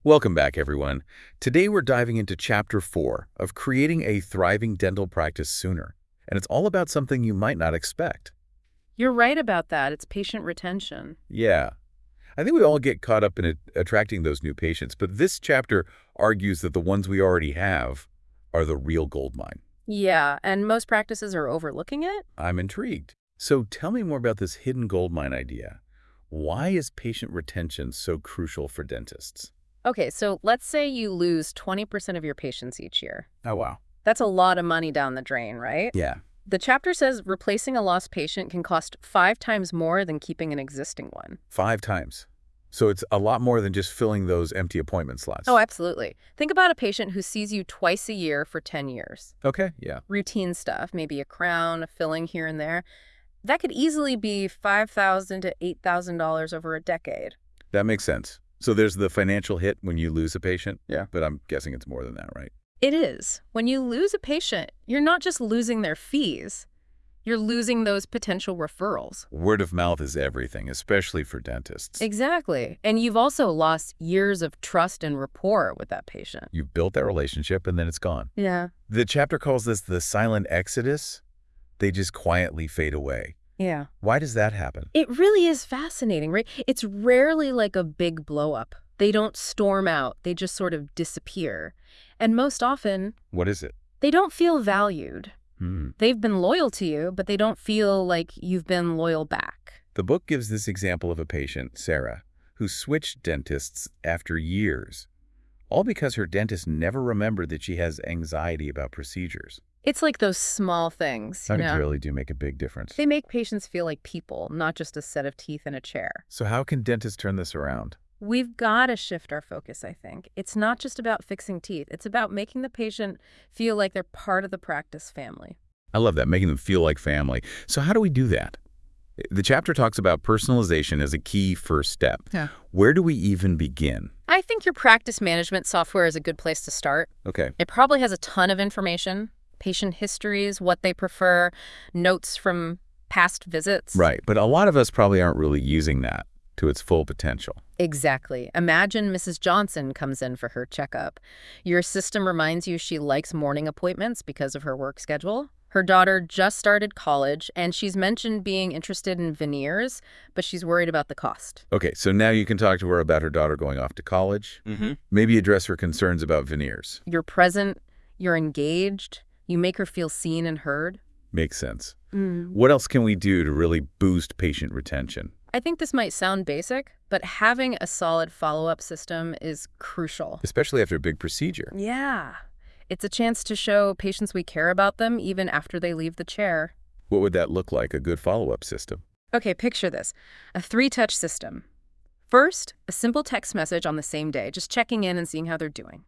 Welcome back, everyone. Today we're diving into Chapter 4 of Creating a Thriving Dental Practice Sooner. And it's all about something you might not expect. You're right about that. It's patient retention. Yeah, I think we all get caught up in attracting those new patients, but this chapter argues that the ones we already have are the real gold mine. Yeah, and most practices are overlooking it. I'm intrigued. So tell me more about this hidden gold mine idea. Why is patient retention so crucial for dentists? Okay, so let's say you lose 20% of your patients each year. Oh, wow. That's a lot of money down the drain, right? Yeah. The chapter says replacing a lost patient can cost 5 times more than keeping an existing one. 5 times. So it's a lot more than just filling those empty appointment slots. Oh, absolutely. Think about a patient who sees you twice a year for 10 years. Okay, yeah. Routine stuff, maybe a crown, a filling here and there. That could easily be $5,000 to $8,000 over a decade. That makes sense. So there's the financial hit when you lose a patient? Yeah. But I'm guessing it's more than that, right? It is. When you lose a patient, you're not just losing their fees. You're losing those potential referrals. Word of mouth is everything, especially for dentists. Exactly. And you've also lost years of trust and rapport with that patient. You've built that relationship and then it's gone. Yeah. The chapter calls this the silent exodus. They just quietly fade away. Yeah. Why does that happen? It really is fascinating, right? It's rarely like a big blow up. They don't storm out. They just sort of disappear. And most often, What is it? they don't feel valued. Hmm. They've been loyal to you, but they don't feel like you've been loyal back. The book gives this example of a patient, Sarah, who switched dentists after years, all because her dentist never remembered that she has anxiety about procedures. It's like those small things, you That know? really do make a big difference. They make patients feel like people, not just a set of teeth in a chair. So how can dentists turn this around? We've got to shift our focus, I think. It's not just about fixing teeth. It's about making the patient feel like they're part of the practice family. I love that, making them feel like family. So how do we do that? The chapter talks about personalization as a key first step. Yeah. Where do we even begin? I think your practice management software is a good place to start. Okay. It probably has a ton of information, patient histories, what they prefer, notes from past visits. Right, but a lot of us probably aren't really using that to its full potential. Exactly. Imagine Mrs. Johnson comes in for her checkup. Your system reminds you she likes morning appointments because of her work schedule. Her daughter just started college, and she's mentioned being interested in veneers, but she's worried about the cost. Okay, so now you can talk to her about her daughter going off to college. Mm-hmm. Maybe address her concerns about veneers. You're present, you're engaged, you make her feel seen and heard. Makes sense. What else can we do to really boost patient retention? I think this might sound basic, but having a solid follow-up system is crucial. Especially after a big procedure. Yeah. It's a chance to show patients we care about them even after they leave the chair. What would that look like, a good follow-up system? Okay, picture this. A 3-touch system. First, a simple text message on the same day, just checking in and seeing how they're doing.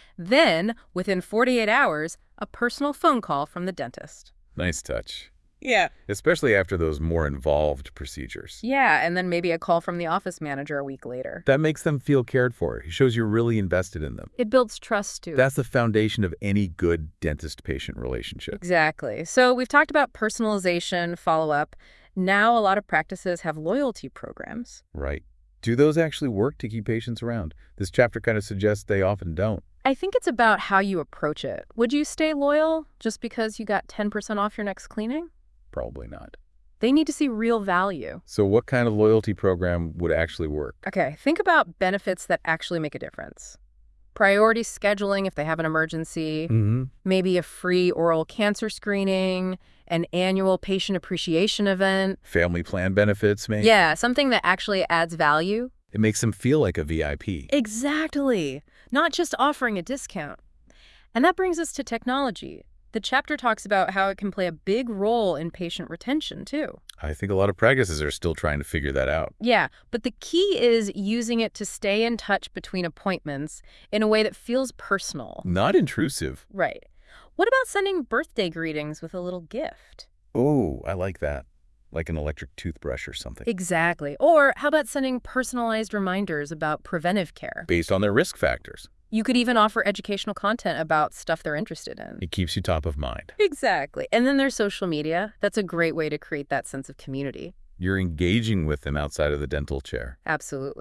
Then, within 48 hours, a personal phone call from the dentist. Nice touch. Yeah. Especially after those more involved procedures. Yeah, and then maybe a call from the office manager a week later. That makes them feel cared for. It shows you're really invested in them. It builds trust, too. That's the foundation of any good dentist-patient relationship. Exactly. So we've talked about personalization, follow-up. Now a lot of practices have loyalty programs. Right. Do those actually work to keep patients around? This chapter kind of suggests they often don't. I think it's about how you approach it. Would you stay loyal just because you got 10% off your next cleaning? Probably not. They need to see real value. So what kind of loyalty program would actually work? Okay, think about benefits that actually make a difference. Priority scheduling if they have an emergency, maybe a free oral cancer screening, an annual patient appreciation event. Family plan benefits, maybe? Yeah, something that actually adds value. It makes them feel like a VIP. Exactly. Not just offering a discount. And that brings us to technology. The chapter talks about how it can play a big role in patient retention, too. I think a lot of practices are still trying to figure that out. Yeah, but the key is using it to stay in touch between appointments in a way that feels personal. Not intrusive. Right. What about sending birthday greetings with a little gift? Oh, I like that. Like an electric toothbrush or something. Exactly. Or how about sending personalized reminders about preventive care? Based on their risk factors. You could even offer educational content about stuff they're interested in. It keeps you top of mind. Exactly. And then there's social media. That's a great way to create that sense of community. You're engaging with them outside of the dental chair. Absolutely.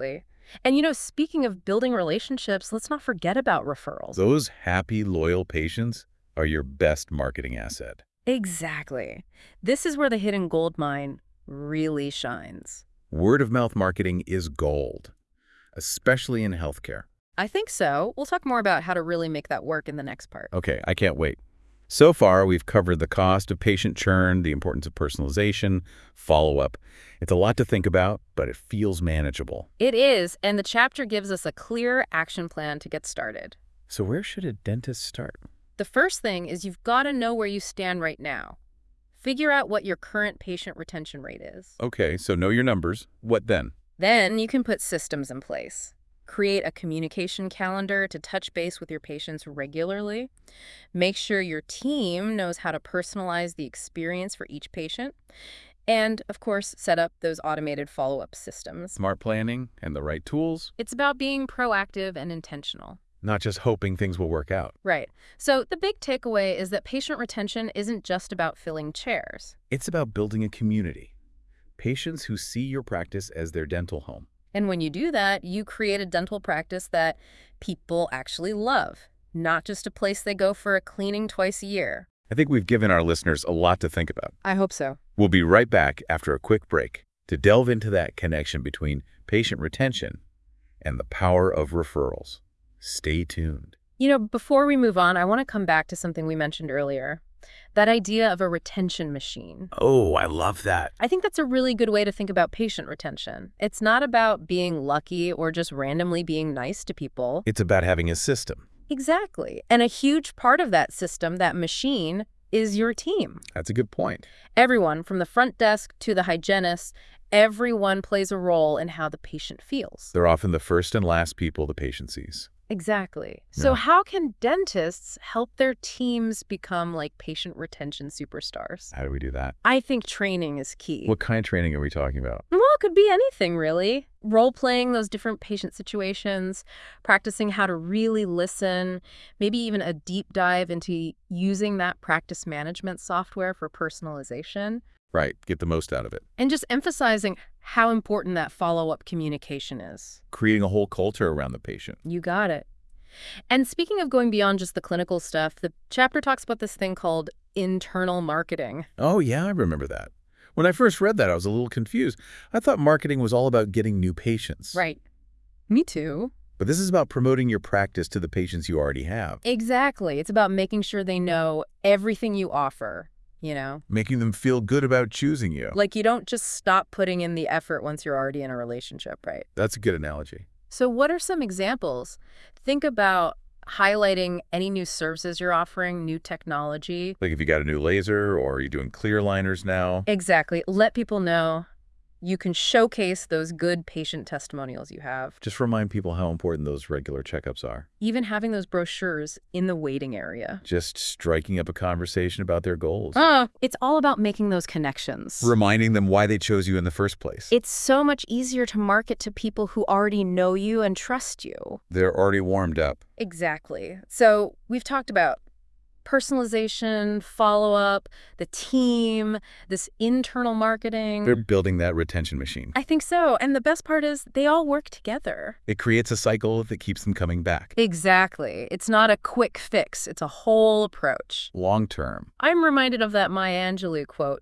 And speaking of building relationships, let's not forget about referrals. Those happy, loyal patients are your best marketing asset. Exactly. This is where the hidden gold mine really shines. Word-of-mouth marketing is gold, especially in healthcare. I think so. We'll talk more about how to really make that work in the next part. Okay, I can't wait. So far, we've covered the cost of patient churn, the importance of personalization, follow-up. It's a lot to think about, but it feels manageable. It is, and the chapter gives us a clear action plan to get started. So where should a dentist start? The first thing is you've got to know where you stand right now. Figure out what your current patient retention rate is. Okay, so know your numbers. What then? Then you can put systems in place. Create a communication calendar to touch base with your patients regularly. Make sure your team knows how to personalize the experience for each patient. And, of course, set up those automated follow-up systems. Smart planning and the right tools, It's about being proactive and intentional. not just hoping things will work out. Right. So the big takeaway is that patient retention isn't just about filling chairs. It's about building a community. Patients who see your practice as their dental home. And when you do that, you create a dental practice that people actually love, not just a place they go for a cleaning twice a year. I think we've given our listeners a lot to think about. I hope so. We'll be right back after a quick break to delve into that connection between patient retention and the power of referrals. Stay tuned. Before we move on, I want to come back to something we mentioned earlier. That idea of a retention machine. Oh, I love that. I think that's a really good way to think about patient retention. It's not about being lucky or just randomly being nice to people. It's about having a system. Exactly. And a huge part of that system, that machine, is your team. That's a good point. Everyone, from the front desk to the hygienist, everyone plays a role in how the patient feels. They're often the first and last people the patient sees. Exactly. So Yeah. how can dentists help their teams become like patient retention superstars? How do we do that? I think training is key. What kind of training are we talking about? Well, it could be anything, really. Role-playing those different patient situations, practicing how to really listen, maybe even a deep dive into using that practice management software for personalization, Right, get the most out of it. and just emphasizing how important that follow-up communication is. Creating a whole culture around the patient. You got it. And speaking of going beyond just the clinical stuff, the chapter talks about this thing called internal marketing. Oh, yeah, I remember that. When I first read that, I was a little confused. I thought marketing was all about getting new patients. Right. Me too. But this is about promoting your practice to the patients you already have. Exactly. It's about making sure they know everything you offer, Making them feel good about choosing you. Like you don't just stop putting in the effort once you're already in a relationship, right? That's a good analogy. So what are some examples? Think about highlighting any new services you're offering, new technology. Like if you got a new laser or you're doing clear liners now. Exactly. Let people know. You can showcase those good patient testimonials you have. Just remind people how important those regular checkups are. Even having those brochures in the waiting area. Just striking up a conversation about their goals. It's all about making those connections. Reminding them why they chose you in the first place. It's so much easier to market to people who already know you and trust you. They're already warmed up. Exactly. So we've talked about personalization, follow-up, the team, this internal marketing. They're building that retention machine. I think so. And the best part is they all work together. It creates a cycle that keeps them coming back. Exactly. It's not a quick fix. It's a whole approach. Long term. I'm reminded of that Maya Angelou quote,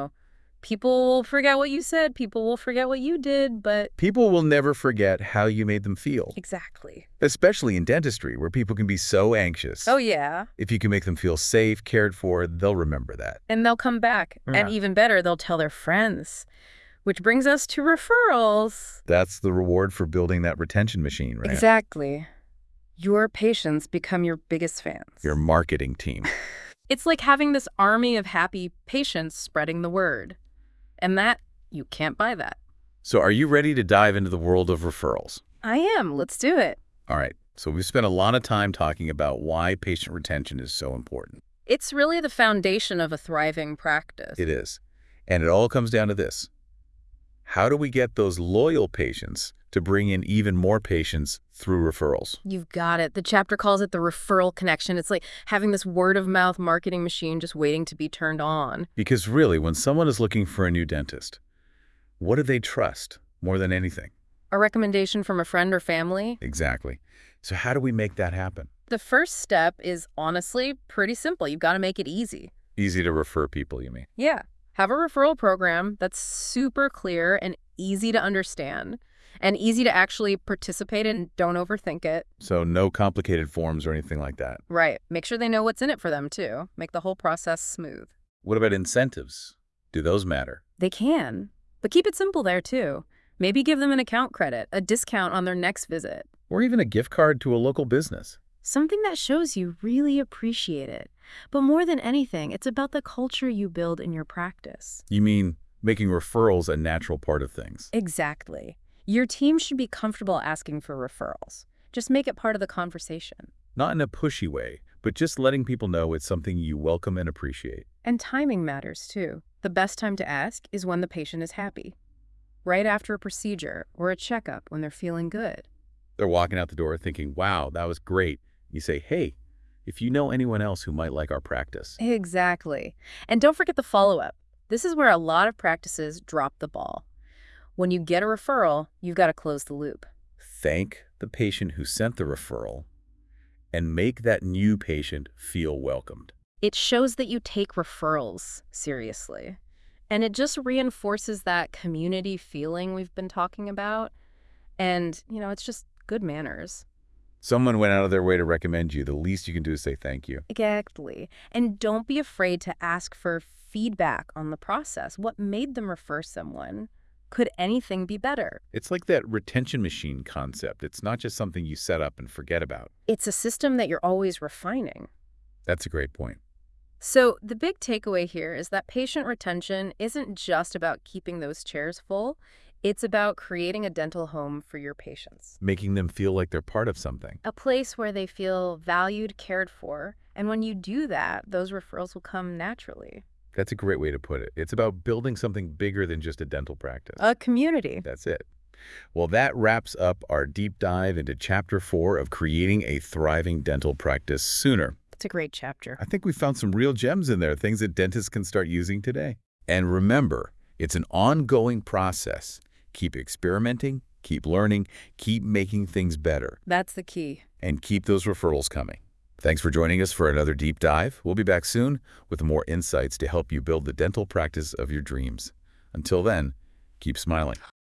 people will forget what you said, people will forget what you did, but... People will never forget how you made them feel. Exactly. Especially in dentistry, where people can be so anxious. Oh, yeah. If you can make them feel safe, cared for, they'll remember that. And they'll come back. Yeah. And even better, they'll tell their friends. Which brings us to referrals. That's the reward for building that retention machine, right? Exactly. Your patients become your biggest fans. Your marketing team. It's like having this army of happy patients spreading the word. And you can't buy that. So are you ready to dive into the world of referrals? I am. Let's do it. All right. So we've spent a lot of time talking about why patient retention is so important. It's really the foundation of a thriving practice. It is. And it all comes down to this. How do we get those loyal patients to bring in even more patients through referrals? You've got it. The chapter calls it the referral connection. It's like having this word-of-mouth marketing machine just waiting to be turned on. Because really, when someone is looking for a new dentist, what do they trust more than anything? A recommendation from a friend or family? Exactly. So how do we make that happen? The first step is honestly pretty simple. You've got to make it easy. Easy to refer people, you mean? Yeah. Have a referral program that's super clear and easy to understand and easy to actually participate in. Don't overthink it. So no complicated forms or anything like that. Right. Make sure they know what's in it for them, too. Make the whole process smooth. What about incentives? Do those matter? They can, but keep it simple there, too. Maybe give them an account credit, a discount on their next visit. Or even a gift card to a local business? Something that shows you really appreciate it. But more than anything, it's about the culture you build in your practice. You mean making referrals a natural part of things? Exactly. Your team should be comfortable asking for referrals. Just make it part of the conversation. Not in a pushy way, but just letting people know it's something you welcome and appreciate. And timing matters, too. The best time to ask is when the patient is happy. Right after a procedure or a checkup when they're feeling good. They're walking out the door thinking, wow, that was great. You say, hey, if you know anyone else who might like our practice. Exactly. And don't forget the follow-up. This is where a lot of practices drop the ball. When you get a referral, you've got to close the loop. Thank the patient who sent the referral and make that new patient feel welcomed. It shows that you take referrals seriously. And it just reinforces that community feeling we've been talking about. And, it's just good manners. Someone went out of their way to recommend you. The least you can do is say thank you. Exactly. And don't be afraid to ask for feedback on the process. What made them refer someone? Could anything be better? It's like that retention machine concept. It's not just something you set up and forget about. It's a system that you're always refining. That's a great point. So the big takeaway here is that patient retention isn't just about keeping those chairs full. It's about creating a dental home for your patients. Making them feel like they're part of something. A place where they feel valued, cared for. And when you do that, those referrals will come naturally. That's a great way to put it. It's about building something bigger than just a dental practice. A community. That's it. Well, that wraps up our deep dive into Chapter 4 of creating a thriving dental practice sooner. It's a great chapter. I think we found some real gems in there, things that dentists can start using today. And remember, it's an ongoing process. Keep experimenting, keep learning, keep making things better. That's the key. And keep those referrals coming. Thanks for joining us for another deep dive. We'll be back soon with more insights to help you build the dental practice of your dreams. Until then, keep smiling.